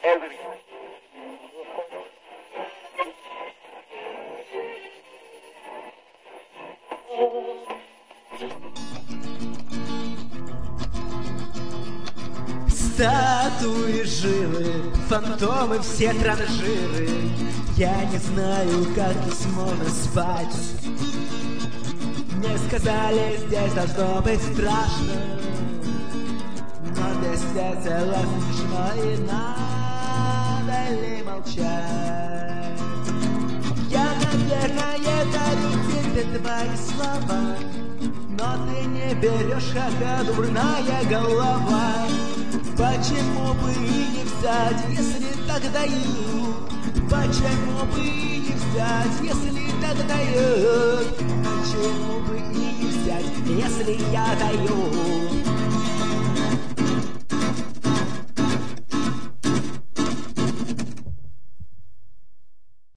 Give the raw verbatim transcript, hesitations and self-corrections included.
Статуи живы, фантомы все транжиры. Я не знаю, как здесь можно спать. Мне сказали, здесь должно быть страшно, но здесь весело, смешно и надо ли молчать. Я, наверное, дарю тебе твои слова, но ты не берешь, как дурная голова. Почему бы и не взять, если так даю? Почему бы и не взять, если так дают? Почему бы и не взять, если я даю?